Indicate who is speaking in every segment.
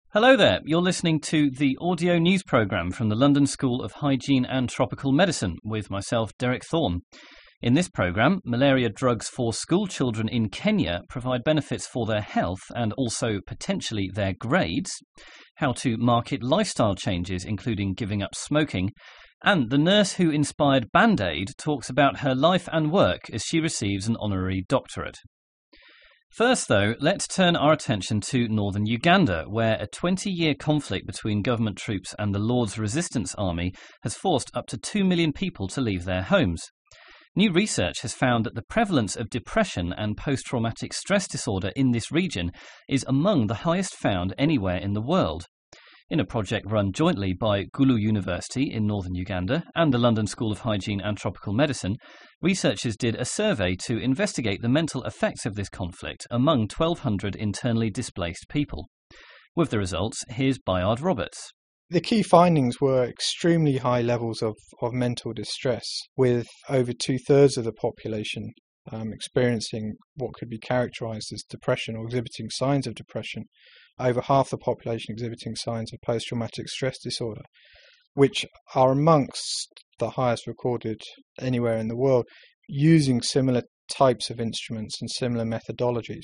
Speaker 1: Hello there, you're listening to the audio news programme from the London School of Hygiene and Tropical Medicine with myself, Derek Thorne. In this programme, malaria drugs for school children in Kenya provide benefits for their health and also potentially their grades, how to market lifestyle changes including giving up smoking, and the nurse who inspired Band-Aid talks about her life and work as she receives an honorary doctorate. First, though, let's turn our attention to northern Uganda, where a 20-year conflict between government troops and the Lord's Resistance Army has forced up to 2 million people to leave their homes. New research has found that the prevalence of depression and post-traumatic stress disorder in this region is among the highest found anywhere in the world. In a project run jointly by Gulu University in northern Uganda and the London School of Hygiene and Tropical Medicine, researchers did a survey to investigate the mental effects of this conflict among 1,200 internally displaced people. With the results, here's Bayard Roberts.
Speaker 2: The key findings were extremely high levels of mental distress, with over two-thirds of the population experiencing what could be characterised as depression or exhibiting signs of depression, over half the population exhibiting signs of post-traumatic stress disorder, which are amongst the highest recorded anywhere in the world, using similar types of instruments and similar methodologies.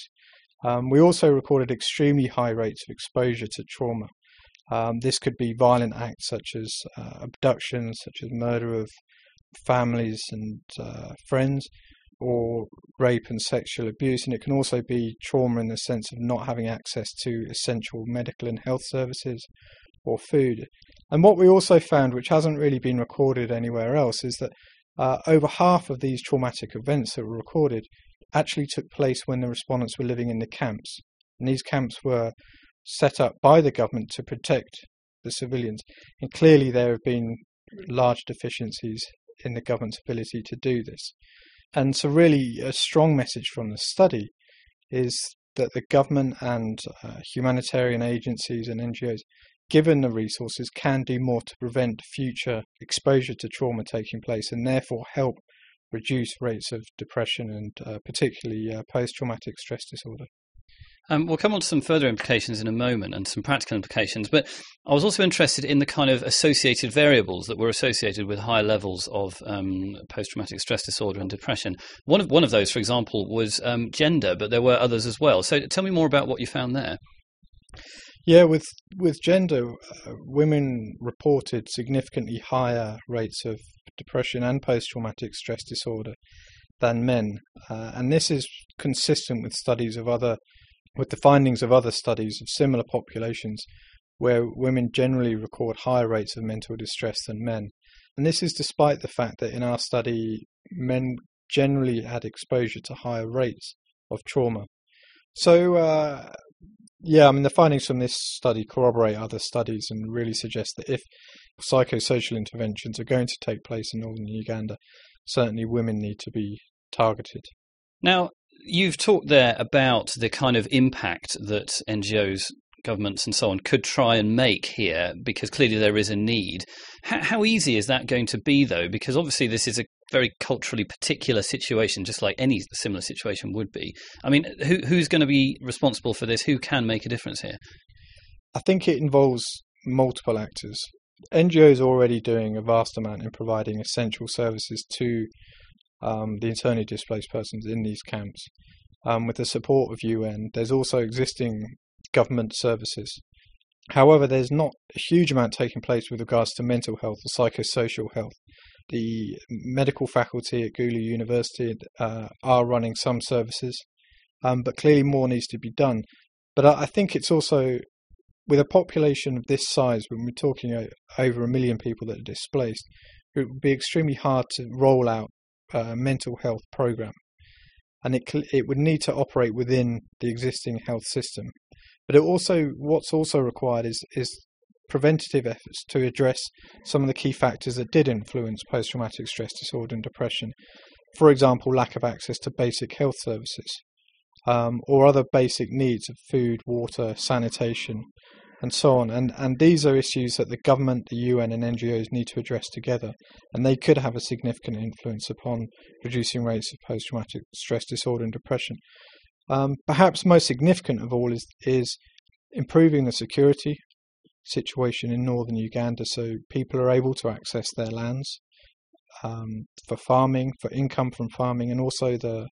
Speaker 2: We also recorded extremely high rates of exposure to trauma. This could be violent acts such as abductions, such as murder of families and friends, or rape and sexual abuse, and it can also be trauma in the sense of not having access to essential medical and health services or food. And what we also found, which hasn't really been recorded anywhere else, is that over half of these traumatic events that were recorded actually took place when the respondents were living in the camps. And these camps were set up by the government to protect the civilians. And clearly there have been large deficiencies in the government's ability to do this. And so really a strong message from the study is that the government and humanitarian agencies and NGOs, given the resources, can do more to prevent future exposure to trauma taking place and therefore help reduce rates of depression and particularly post-traumatic stress disorder.
Speaker 1: We'll come on to some further implications in a moment and some practical implications, but I was also interested in the kind of associated variables that were associated with high levels of post-traumatic stress disorder and depression. One of those, for example, was gender, but there were others as well. So tell me more about what you found there.
Speaker 2: Yeah, with gender, women reported significantly higher rates of depression and post-traumatic stress disorder than men, and this is consistent with the findings of other studies of similar populations where women generally record higher rates of mental distress than men. And this is despite the fact that in our study, men generally had exposure to higher rates of trauma. So, the findings from this study corroborate other studies and really suggest that if psychosocial interventions are going to take place in northern Uganda, certainly women need to be targeted.
Speaker 1: Now, you've talked there about the kind of impact that NGOs, governments and so on could try and make here, because clearly there is a need. How easy is that going to be, though? Because obviously this is a very culturally particular situation, just like any similar situation would be. I mean, who's going to be responsible for this? Who can make a difference here?
Speaker 2: I think it involves multiple actors. NGOs are already doing a vast amount in providing essential services to the internally displaced persons in these camps. With the support of UN, there's also existing government services. However, there's not a huge amount taking place with regards to mental health or psychosocial health. The medical faculty at Gulu University are running some services, but clearly more needs to be done. But I think it's also, with a population of this size, when we're talking over 1 million people that are displaced, it would be extremely hard to roll out mental health program, and it would need to operate within the existing health system. But what's also required is preventative efforts to address some of the key factors that did influence post-traumatic stress disorder and depression. For example, lack of access to basic health services, or other basic needs of food, water, sanitation, and so on. And these are issues that the government, the UN and NGOs need to address together, and they could have a significant influence upon reducing rates of post-traumatic stress disorder and depression. Perhaps most significant of all is improving the security situation in northern Uganda, so people are able to access their lands for farming, for income from farming, and also the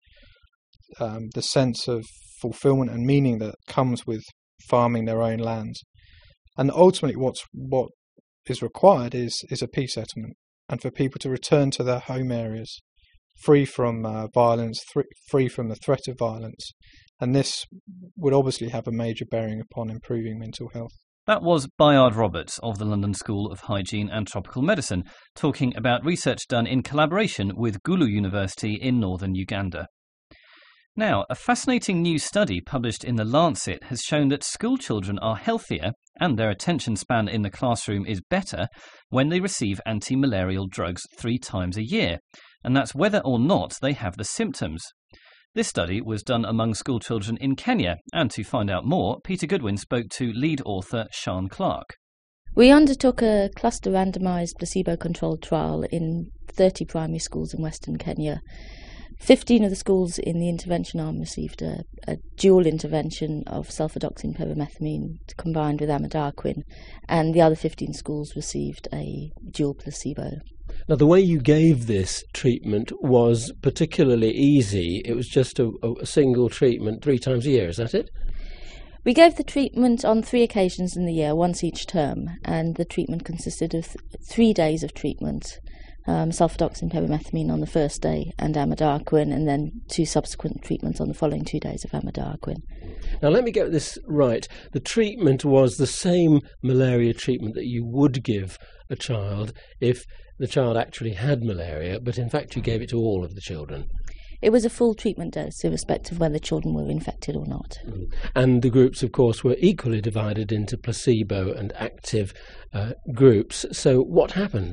Speaker 2: sense of fulfillment and meaning that comes with farming their own lands. And ultimately, what is required is a peace settlement, and for people to return to their home areas, free from violence, free from the threat of violence. And this would obviously have a major bearing upon improving mental health.
Speaker 1: That was Bayard Roberts of the London School of Hygiene and Tropical Medicine, talking about research done in collaboration with Gulu University in northern Uganda. Now, a fascinating new study published in The Lancet has shown that school children are healthier and their attention span in the classroom is better when they receive anti-malarial drugs 3 times a year, and that's whether or not they have the symptoms. This study was done among school children in Kenya, and to find out more, Peter Goodwin spoke to lead author Sian Clarke.
Speaker 3: We undertook a cluster randomised placebo-controlled trial in 30 primary schools in Western Kenya. 15 of the schools in the intervention arm received a dual intervention of sulfadoxine pyrimethamine combined with amidaquine, and the other 15 schools received a dual placebo.
Speaker 4: Now, the way you gave this treatment was particularly easy. It was just a single treatment 3 times a year, is that it?
Speaker 3: We gave the treatment on 3 occasions in the year, once each term, and the treatment consisted of 3 days of treatment. Sulfadoxine pyrimethamine on the first day and amidaquine, and then 2 subsequent treatments on the following 2 days of amidaquine.
Speaker 4: Now, let me get this right. The treatment was the same malaria treatment that you would give a child if the child actually had malaria, but in fact you gave it to all of the children.
Speaker 3: It was a full treatment dose, irrespective of whether children were infected or not.
Speaker 4: And the groups, of course, were equally divided into placebo and active groups. So what happened?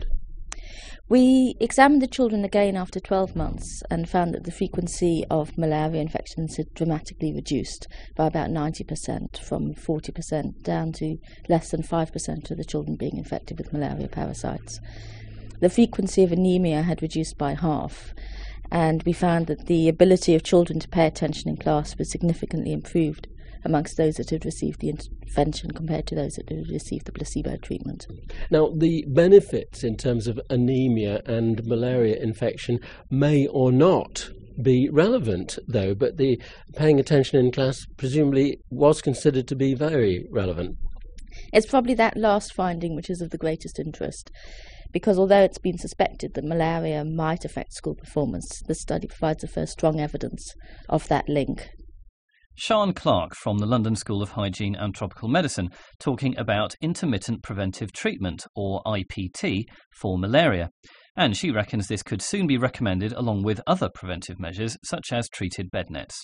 Speaker 3: We examined the children again after 12 months and found that the frequency of malaria infections had dramatically reduced by about 90%, from 40% down to less than 5% of the children being infected with malaria parasites. The frequency of anemia had reduced by half, and we found that the ability of children to pay attention in class was significantly improved amongst those that had received the intervention compared to those that had received the placebo treatment.
Speaker 4: Now, the benefits in terms of anemia and malaria infection may or not be relevant, though, but the paying attention in class presumably was considered to be very relevant.
Speaker 3: It's probably that last finding which is of the greatest interest, because although it's been suspected that malaria might affect school performance, the study provides the first strong evidence of that link.
Speaker 1: Sian Clarke from the London School of Hygiene and Tropical Medicine talking about intermittent preventive treatment, or IPT, for malaria. And she reckons this could soon be recommended along with other preventive measures such as treated bed nets.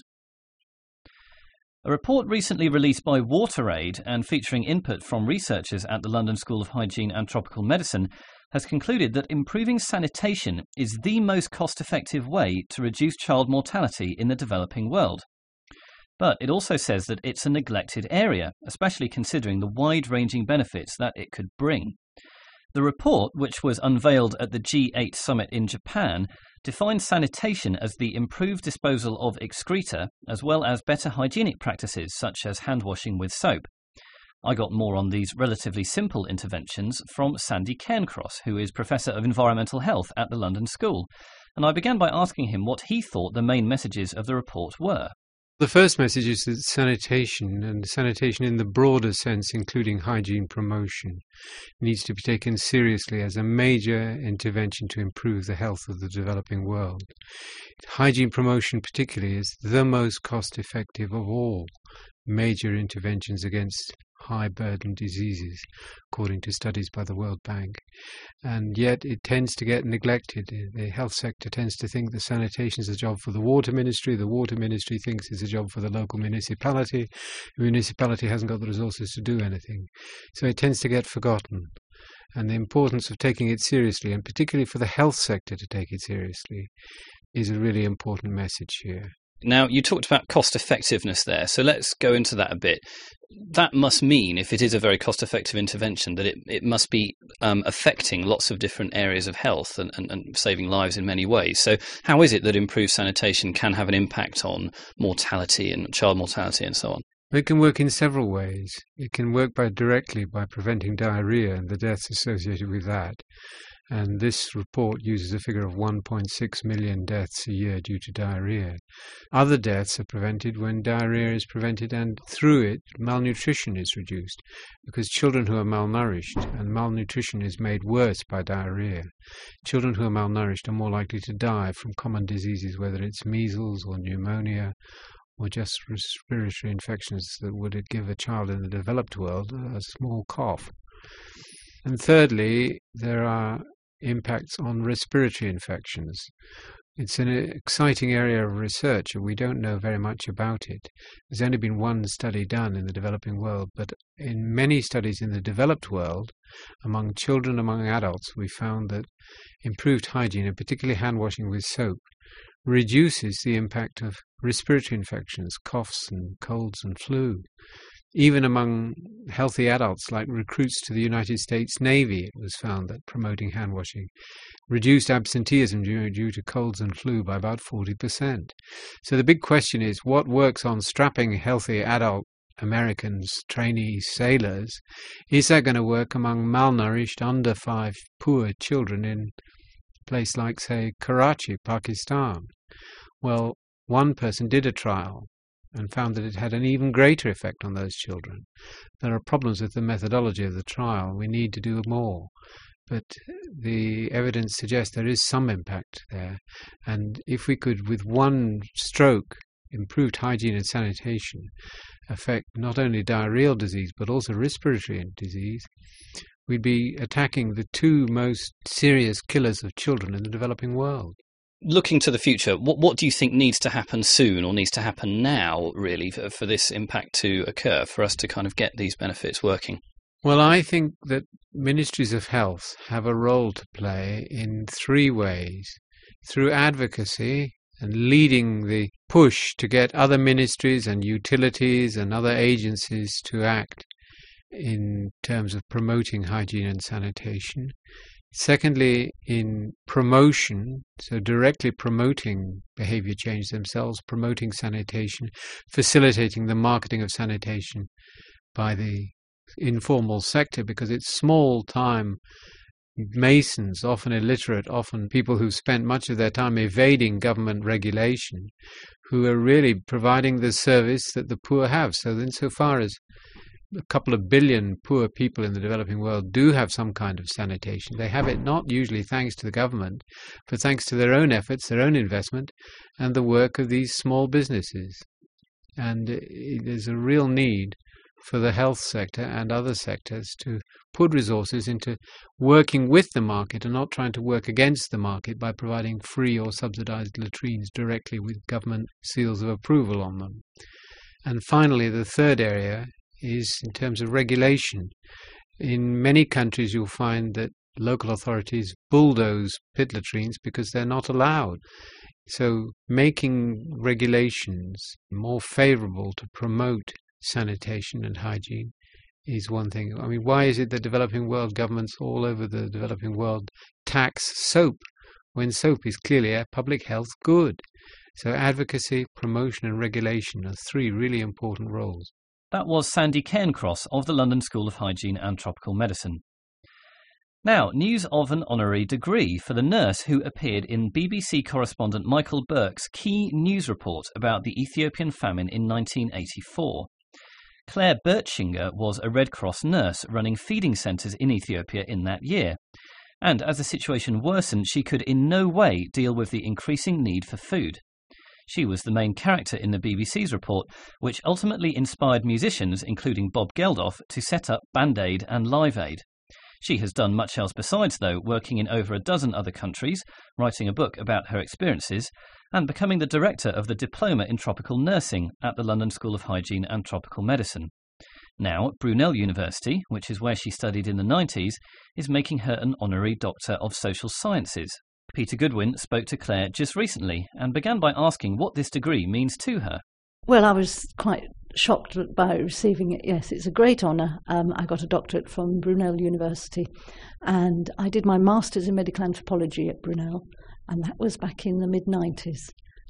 Speaker 1: A report recently released by WaterAid and featuring input from researchers at the London School of Hygiene and Tropical Medicine has concluded that improving sanitation is the most cost-effective way to reduce child mortality in the developing world. But it also says that it's a neglected area, especially considering the wide-ranging benefits that it could bring. The report, which was unveiled at the G8 summit in Japan, defines sanitation as the improved disposal of excreta, as well as better hygienic practices such as hand washing with soap. I got more on these relatively simple interventions from Sandy Cairncross, who is Professor of Environmental Health at the London School, and I began by asking him what he thought the main messages of the report were.
Speaker 5: The first message is that sanitation, and sanitation in the broader sense, including hygiene promotion, needs to be taken seriously as a major intervention to improve the health of the developing world. Hygiene promotion particularly is the most cost-effective of all major interventions against high-burden diseases, according to studies by the World Bank. And yet it tends to get neglected. The health sector tends to think that sanitation is a job for the water ministry thinks it's a job for the local municipality. The municipality hasn't got the resources to do anything. So it tends to get forgotten. And the importance of taking it seriously, and particularly for the health sector to take it seriously, is a really important message here.
Speaker 1: Now, you talked about cost effectiveness there, so let's go into that a bit. That must mean, if it is a very cost-effective intervention, that it must be affecting lots of different areas of health and saving lives in many ways. So how is it that improved sanitation can have an impact on mortality and child mortality and so on?
Speaker 5: It can work in several ways. It can work directly by preventing diarrhea and the deaths associated with that. And this report uses a figure of 1.6 million deaths a year due to diarrhea. Other deaths are prevented when diarrhea is prevented, and through it, malnutrition is reduced, because children who are malnourished, and malnutrition is made worse by diarrhea, children who are malnourished are more likely to die from common diseases, whether it's measles or pneumonia, or just respiratory infections that would give a child in the developed world a small cough. And thirdly, there are impacts on respiratory infections. It's an exciting area of research, and we don't know very much about it. There's only been one study done in the developing world, but in many studies in the developed world, among children, among adults, we found that improved hygiene, and particularly hand washing with soap, reduces the impact of respiratory infections, coughs and colds and flu. Even among healthy adults, like recruits to the United States Navy, it was found that promoting hand washing reduced absenteeism due to colds and flu by about 40%. So the big question is, what works on strapping healthy adult Americans, trainee sailors? Is that going to work among malnourished, under 5 poor children in a place like, say, Karachi, Pakistan? Well, one person did a trial and found that it had an even greater effect on those children. There are problems with the methodology of the trial. We need to do more. But the evidence suggests there is some impact there. And if we could, with one stroke, improved hygiene and sanitation, affect not only diarrheal disease but also respiratory disease, we'd be attacking the two most serious killers of children in the developing world.
Speaker 1: Looking to the future, what do you think needs to happen soon, or needs to happen now, really, for this impact to occur, for us to kind of get these benefits working?
Speaker 5: Well, I think that ministries of health have a role to play in 3 ways. Through advocacy and leading the push to get other ministries and utilities and other agencies to act in terms of promoting hygiene and sanitation. Secondly, in promotion, so directly promoting behavior change themselves, promoting sanitation, facilitating the marketing of sanitation by the informal sector, because it's small-time masons, often illiterate, often people who've spent much of their time evading government regulation, who are really providing the service that the poor have. So insofar as a couple of billion poor people in the developing world do have some kind of sanitation, they have it not usually thanks to the government, but thanks to their own efforts, their own investment, and the work of these small businesses. And there's a real need for the health sector and other sectors to put resources into working with the market and not trying to work against the market by providing free or subsidized latrines directly with government seals of approval on them. And finally, the third area is in terms of regulation. In many countries, you'll find that local authorities bulldoze pit latrines because they're not allowed. So making regulations more favorable to promote sanitation and hygiene is one thing. I mean, why is it that developing world governments all over the developing world tax soap when soap is clearly a public health good? So advocacy, promotion and regulation are 3 really important roles.
Speaker 1: That was Sandy Cairncross of the London School of Hygiene and Tropical Medicine. Now, news of an honorary degree for the nurse who appeared in BBC correspondent Michael Burke's key news report about the Ethiopian famine in 1984. Claire Birchinger was a Red Cross nurse running feeding centres in Ethiopia in that year. And as the situation worsened, she could in no way deal with the increasing need for food. She was the main character in the BBC's report, which ultimately inspired musicians, including Bob Geldof, to set up Band Aid and Live Aid. She has done much else besides, though, working in over a dozen other countries, writing a book about her experiences, and becoming the director of the Diploma in Tropical Nursing at the London School of Hygiene and Tropical Medicine. Now, Brunel University, which is where she studied in the 90s, is making her an honorary Doctor of Social Sciences. Peter Goodwin spoke to Claire just recently and began by asking what this degree means to her.
Speaker 6: Well, I was quite shocked by receiving it, yes. It's a great honour. I got a doctorate from Brunel University, and I did my master's in medical anthropology at Brunel, and that was back in the mid-90s.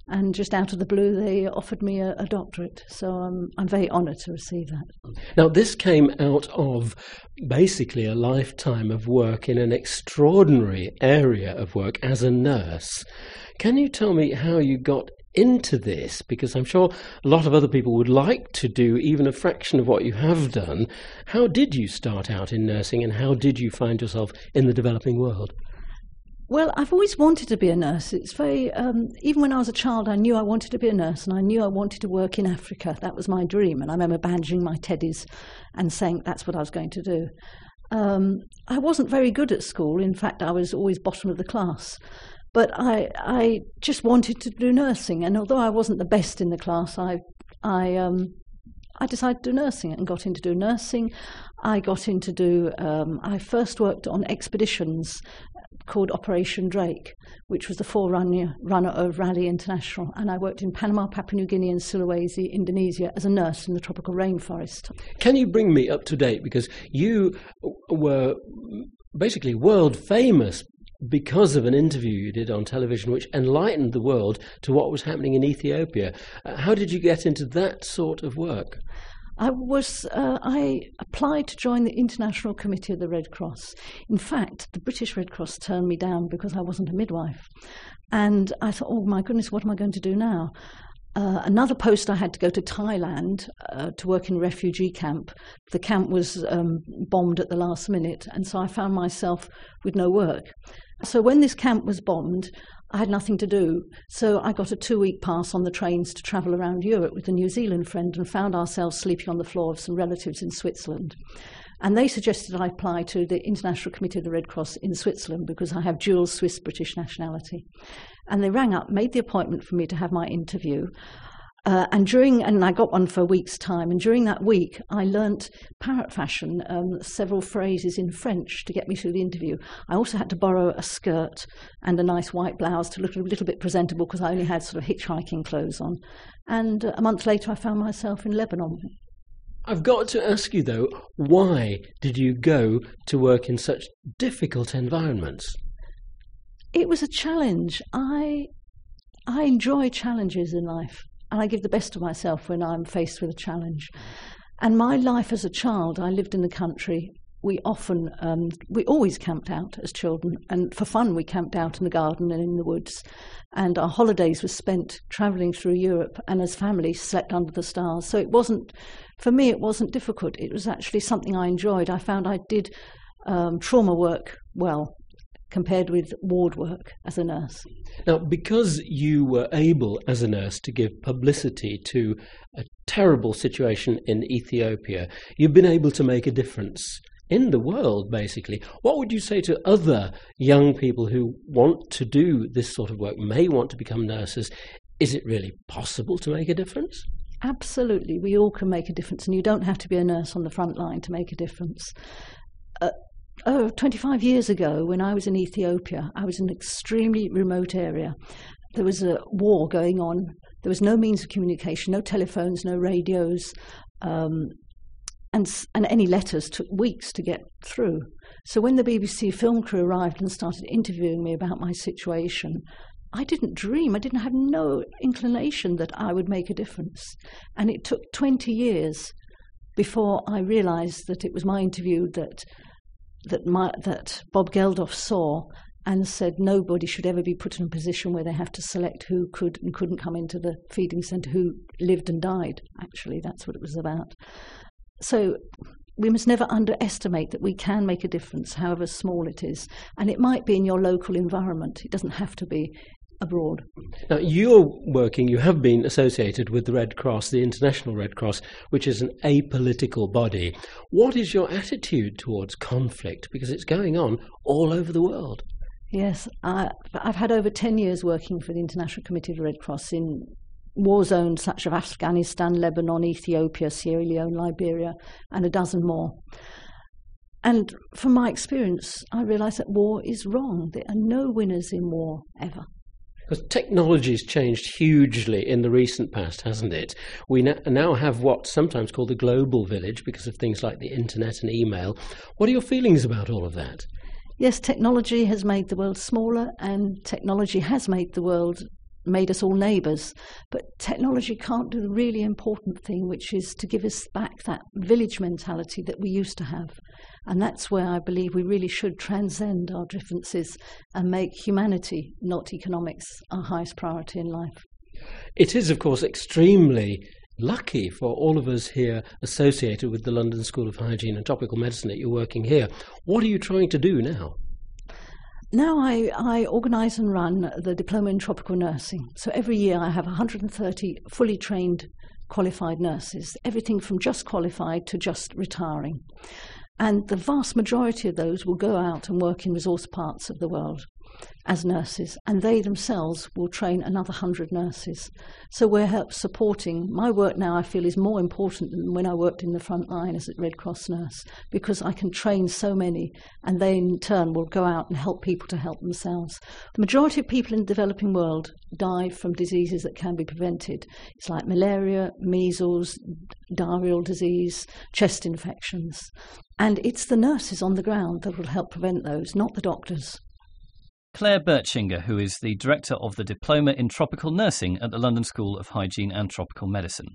Speaker 6: And just out of the blue, they offered me a doctorate. So I'm very honoured to receive that.
Speaker 4: Now, this came out of basically a lifetime of work in an extraordinary area of work as a nurse. Can you tell me how you got into this? Because I'm sure a lot of other people would like to do even a fraction of what you have done. How did you start out in nursing, and how did you find yourself in the developing world?
Speaker 6: Well, I've always wanted to be a nurse. It's very, even when I was a child, I knew I wanted to be a nurse, and I knew I wanted to work in Africa. That was my dream. And I remember bandaging my teddies and saying that's what I was going to do. I wasn't very good at school. In fact, I was always bottom of the class. But I just wanted to do nursing. And although I wasn't the best in the class, I decided to do nursing and got into do nursing. I got into do, I first worked on expeditions called Operation Drake, which was the forerunner of Raleigh International. And I worked in Panama, Papua New Guinea and Sulawesi, Indonesia, as a nurse in the tropical rainforest.
Speaker 4: Can you bring me up to date? Because you were basically world famous because of an interview you did on television which enlightened the world to what was happening in Ethiopia. How did you get into that sort of work? I applied to join the International Committee of the Red Cross. In fact, the British Red Cross turned me down because I wasn't a midwife. And I thought, oh my goodness, what am I going to do now? Another post, I had to go to Thailand to work in a refugee camp. The camp was bombed at the last minute, and so I found myself with no work. So when this camp was bombed, I had nothing to do. So I got a 2-week pass on the trains to travel around Europe with a New Zealand friend, and found ourselves sleeping on the floor of some relatives in Switzerland. And they suggested I apply to the International Committee of the Red Cross in Switzerland because I have dual Swiss-British nationality. And they rang up, made the appointment for me to have my interview. And I got one for a week's time. And during that week, I learnt parrot fashion, several phrases in French to get me through the interview. I also had to borrow a skirt and a nice white blouse to look a little bit presentable because I only had sort of hitchhiking clothes on. And a month later, I found myself in Lebanon. I've got to ask you, though, why did you go to work in such difficult environments?
Speaker 6: It was a challenge. I enjoy challenges in life. And I give the best of myself when I'm faced with a challenge. And my life as a child, I lived in the country. We always camped out as children. And for fun, we camped out in the garden and in the woods. And our holidays were spent travelling through Europe, and as families slept under the stars. So for me, it wasn't difficult. It was actually something I enjoyed. I found I did trauma work well, compared with ward work as a nurse.
Speaker 4: Now, because you were able as a nurse to give publicity to a terrible situation in Ethiopia, you've been able to make a difference in the world, basically. What would you say to other young people who want to do this sort of work, may want to become nurses? Is it really possible to make a difference?
Speaker 6: Absolutely. We all can make a difference, and you don't have to be a nurse on the front line to make a difference. 25 years ago, when I was in Ethiopia, I was in an extremely remote area. There was a war going on. There was no means of communication, no telephones, no radios, and any letters took weeks to get through. So when the BBC film crew arrived and started interviewing me about my situation, I didn't dream, I didn't have no inclination that I would make a difference. And it took 20 years before I realised that it was my interview that Bob Geldof saw and said nobody should ever be put in a position where they have to select who could and couldn't come into the feeding centre, who lived and died. Actually, that's what it was about. So we must never underestimate that we can make a difference, however small it is. And it might be in your local environment. It doesn't have to be abroad.
Speaker 4: Now, you have been associated with the Red Cross, the International Red Cross, which is an apolitical body. What is your attitude towards conflict? Because it's going on all over the world.
Speaker 6: Yes, I've had over 10 years working for the International Committee of the Red Cross in war zones such as Afghanistan, Lebanon, Ethiopia, Sierra Leone, Liberia, and a dozen more. And from my experience, I realise that war is wrong. There are no winners in war, ever.
Speaker 4: Because technology has changed hugely in the recent past, hasn't it? We now have what's sometimes called the global village because of things like the internet and email. What are your feelings about all of that?
Speaker 6: Yes, technology has made the world smaller, and technology has made the world made us all neighbours. But technology can't do the really important thing, which is to give us back that village mentality that we used to have. And that's where I believe we really should transcend our differences and make humanity, not economics, our highest priority in life.
Speaker 4: It is, of course, extremely lucky for all of us here associated with the London School of Hygiene and Tropical Medicine that you're working here. What are you trying to do now?
Speaker 6: Now I organise and run the Diploma in Tropical Nursing. So every year I have 130 fully trained qualified nurses, everything from just qualified to just retiring. And the vast majority of those will go out and work in resource parts of the world as nurses, and they themselves will train another 100 nurses. So we're supporting. My work now, I feel, is more important than when I worked in the front line as a Red Cross nurse, because I can train so many, and they in turn will go out and help people to help themselves. The majority of people in the developing world die from diseases that can be prevented. It's like malaria, measles, diarrheal disease, chest infections. And it's the nurses on the ground that will help prevent those, not the doctors.
Speaker 1: Claire Birchinger, who is the Director of the Diploma in Tropical Nursing at the London School of Hygiene and Tropical Medicine.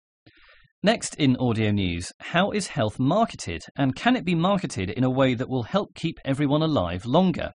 Speaker 1: Next in Audio News, how is health marketed, and can it be marketed in a way that will help keep everyone alive longer?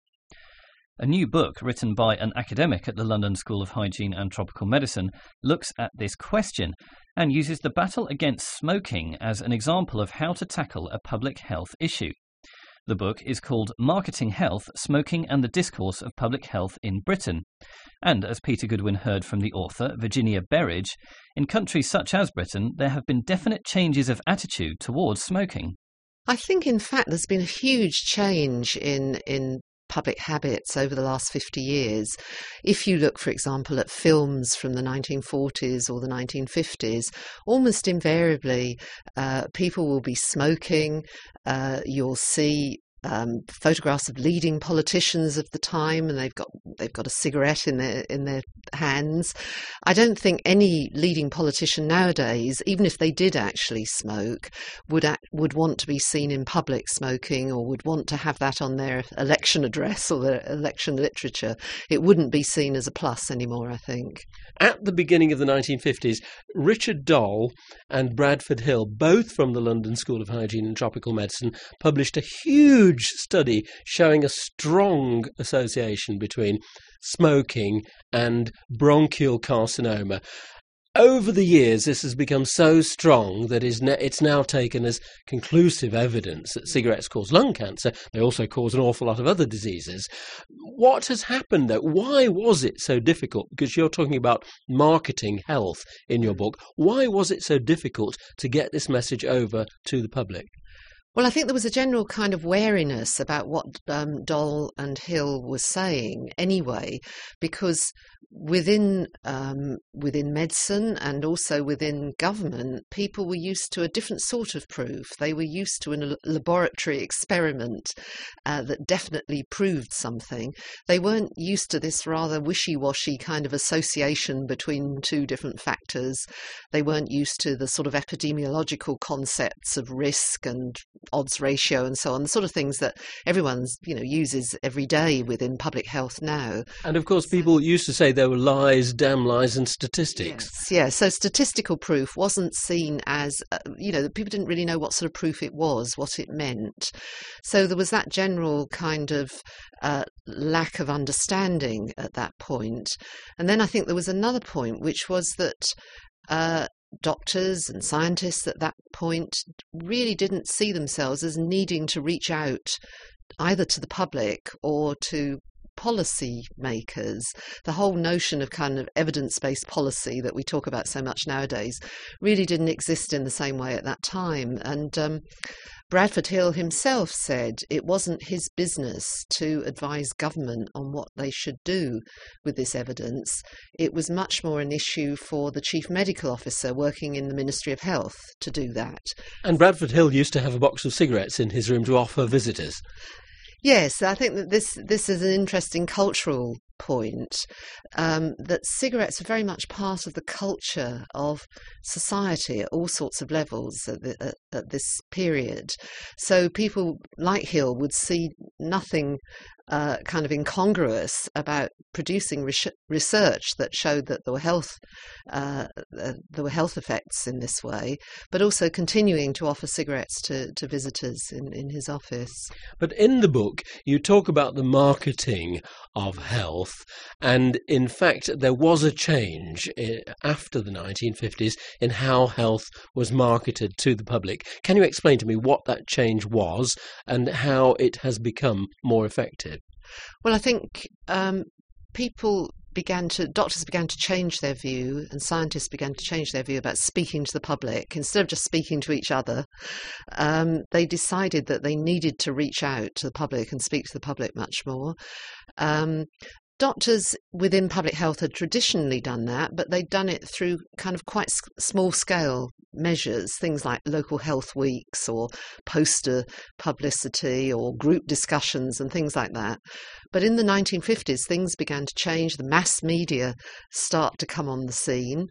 Speaker 1: A new book written by an academic at the London School of Hygiene and Tropical Medicine looks at this question and uses the battle against smoking as an example of how to tackle a public health issue. The book is called Marketing Health, Smoking and the Discourse of Public Health in Britain. And as Peter Goodwin heard from the author, Virginia Berridge, in countries such as Britain, there have been definite changes of attitude towards smoking.
Speaker 7: I think, in fact, there's been a huge change in public habits over the last 50 years. If you look, for example, at films from the 1940s or the 1950s, almost invariably people will be smoking. You'll see photographs of leading politicians of the time, and they've got a cigarette in their hands. I don't think any leading politician nowadays, even if they did actually smoke, would want to be seen in public smoking, or would want to have that on their election address or their election literature. It wouldn't be seen as a plus anymore, I think.
Speaker 4: At the beginning of the 1950s, Richard Doll and Bradford Hill, both from the London School of Hygiene and Tropical Medicine, published a huge study showing a strong association between smoking and bronchial carcinoma. Over the years, this has become so strong that it's now taken as conclusive evidence that cigarettes cause lung cancer. They also cause an awful lot of other diseases. What has happened, though? Why was it so difficult? Because you're talking about marketing health in your book. Why was it so difficult to get this message over to the public?
Speaker 7: Well, I think there was a general kind of wariness about what Doll and Hill were saying anyway, because within medicine and also within government, people were used to a different sort of proof. They were used to a laboratory experiment that definitely proved something. They weren't used to this rather wishy-washy kind of association between two different factors. They weren't used to the sort of epidemiological concepts of risk and odds ratio and so on, the sort of things that everyone uses every day within public health now.
Speaker 4: And of course, people used to say there were lies, damn lies, and statistics.
Speaker 7: Yes. So statistical proof wasn't seen as, people didn't really know what sort of proof it was, what it meant. So there was that general kind of lack of understanding at that point. And then I think there was another point, which was that doctors and scientists at that point really didn't see themselves as needing to reach out either to the public or to policy makers. The whole notion of kind of evidence-based policy that we talk about so much nowadays really didn't exist in the same way at that time. And Bradford Hill himself said it wasn't his business to advise government on what they should do with this evidence. It was much more an issue for the chief medical officer working in the Ministry of Health to do that.
Speaker 4: And Bradford Hill used to have a box of cigarettes in his room to offer visitors.
Speaker 7: Yes, I think that this is an interesting cultural point that cigarettes are very much part of the culture of society at all sorts of levels at this period. So people like Hill would see nothing kind of incongruous about producing research that showed that there were health effects in this way, but also continuing to offer cigarettes to visitors in his office.
Speaker 4: But in the book, you talk about the marketing of health, and in fact, there was a change after the 1950s in how health was marketed to the public. Can you explain to me what that change was and how it has become more effective?
Speaker 7: Well, I think doctors began to change their view, and scientists began to change their view about speaking to the public. Instead of just speaking to each other, they decided that they needed to reach out to the public and speak to the public much more. Doctors within public health had traditionally done that, but they'd done it through kind of quite small-scale measures, things like local health weeks or poster publicity or group discussions and things like that. But in the 1950s, things began to change. The mass media start to come on the scene,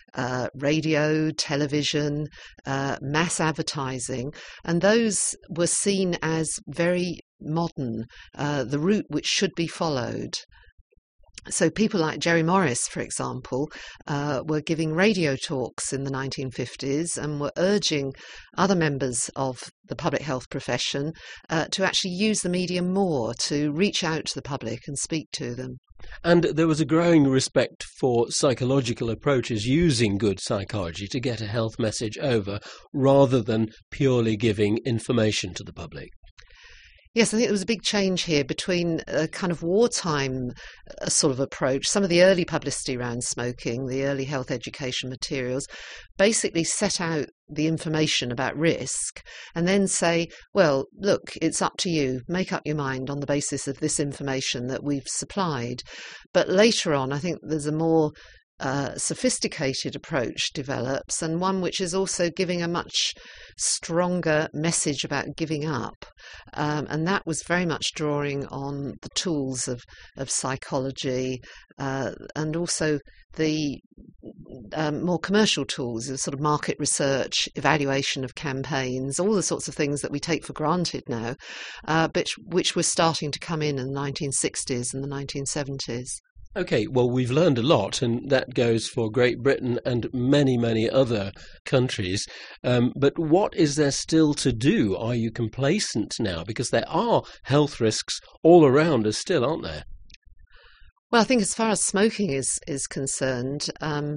Speaker 7: radio, television, mass advertising, and those were seen as very modern, the route which should be followed. So people like Jerry Morris, for example, were giving radio talks in the 1950s and were urging other members of the public health profession to actually use the media more, to reach out to the public and speak to them.
Speaker 4: And there was a growing respect for psychological approaches using good psychology to get a health message over, rather than purely giving information to the public.
Speaker 7: Yes, I think there was a big change here between a kind of wartime sort of approach. Some of the early publicity around smoking, the early health education materials, basically set out the information about risk and then say, well, look, it's up to you. Make up your mind on the basis of this information that we've supplied. But later on, I think there's a more sophisticated approach develops, and one which is also giving a much stronger message about giving up, and that was very much drawing on the tools of psychology and also the more commercial tools of sort of market research, evaluation of campaigns, all the sorts of things that we take for granted now, but which were starting to come in the 1960s and the 1970s.
Speaker 4: Okay, well, we've learned a lot, and that goes for Great Britain and many, many other countries. But what is there still to do? Are you complacent now? Because there are health risks all around us still, aren't there?
Speaker 7: Well, I think as far as smoking is concerned,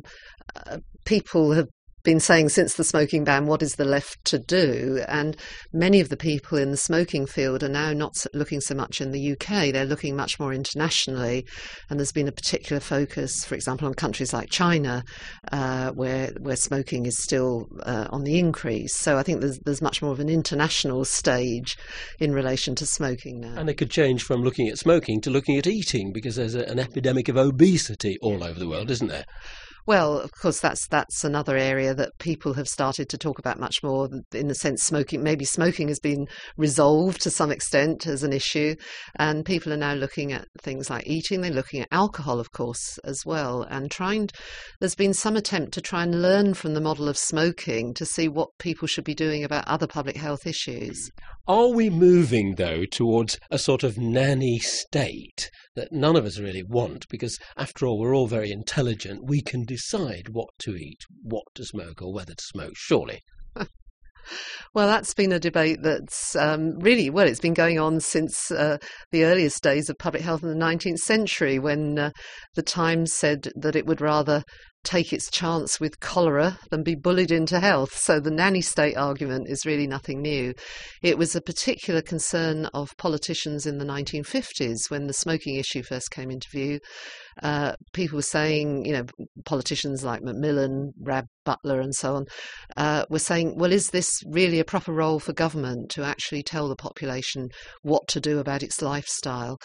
Speaker 7: people have been saying since the smoking ban, what is there left to do? And many of the people in the smoking field are now not looking so much in the UK, they're looking much more internationally. And there's been a particular focus, for example, on countries like China, where smoking is still on the increase. So I think there's much more of an international stage in relation to smoking now.
Speaker 4: And it could change from looking at smoking to looking at eating, because there's an epidemic of obesity all over the world, isn't there?
Speaker 7: Well, of course, that's another area that people have started to talk about much more, in the sense smoking has been resolved to some extent as an issue, and people are now looking at things like eating. They're looking at alcohol, of course, as well, and there's been some attempt to try and learn from the model of smoking to see what people should be doing about other public health issues.
Speaker 4: Are we moving, though, towards a sort of nanny state that none of us really want? Because, after all, we're all very intelligent. We can decide what to eat, what to smoke, or whether to smoke, surely.
Speaker 7: Well, that's been a debate that's it's been going on since the earliest days of public health in the 19th century, when the Times said that it would rather take its chance with cholera than be bullied into health. So the nanny state argument is really nothing new. It was a particular concern of politicians in the 1950s when the smoking issue first came into view. People were saying, politicians like Macmillan, Rab Butler and so on, were saying, well, is this really a proper role for government to actually tell the population what to do about its lifestyle?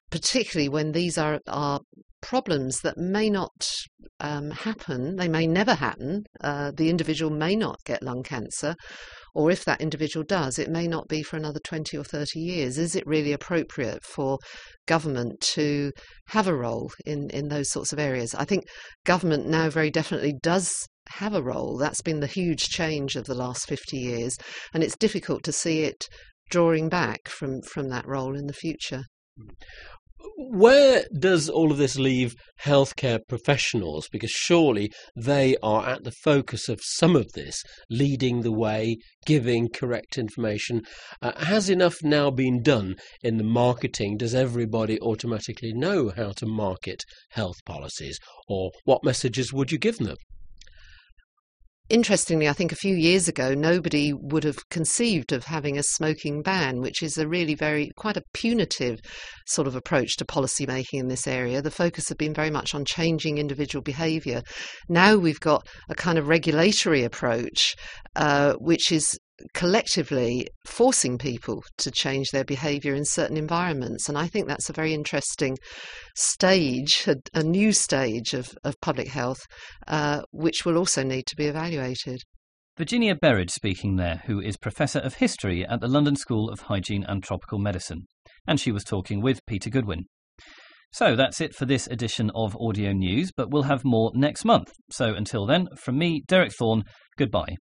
Speaker 7: particularly when these are problems that may not happen, they may never happen. The individual may not get lung cancer, or if that individual does, it may not be for another 20 or 30 years. Is it really appropriate for government to have a role in those sorts of areas? I think government now very definitely does have a role. That's been the huge change of the last 50 years, and it's difficult to see it drawing back from that role in the future.
Speaker 4: Where does all of this leave healthcare professionals? Because surely they are at the focus of some of this, leading the way, giving correct information. Has enough now been done in the marketing? Does everybody automatically know how to market health policies? Or what messages would you give them?
Speaker 7: Interestingly, I think a few years ago, nobody would have conceived of having a smoking ban, which is a really quite a punitive sort of approach to policy making in this area. The focus had been very much on changing individual behaviour. Now we've got a kind of regulatory approach, which is collectively forcing people to change their behaviour in certain environments. And I think that's a very interesting stage, a new stage of public health, which will also need to be evaluated.
Speaker 1: Virginia Berridge speaking there, who is Professor of History at the London School of Hygiene and Tropical Medicine. And she was talking with Peter Goodwin. So that's it for this edition of Audio News, but we'll have more next month. So until then, from me, Derek Thorne, goodbye.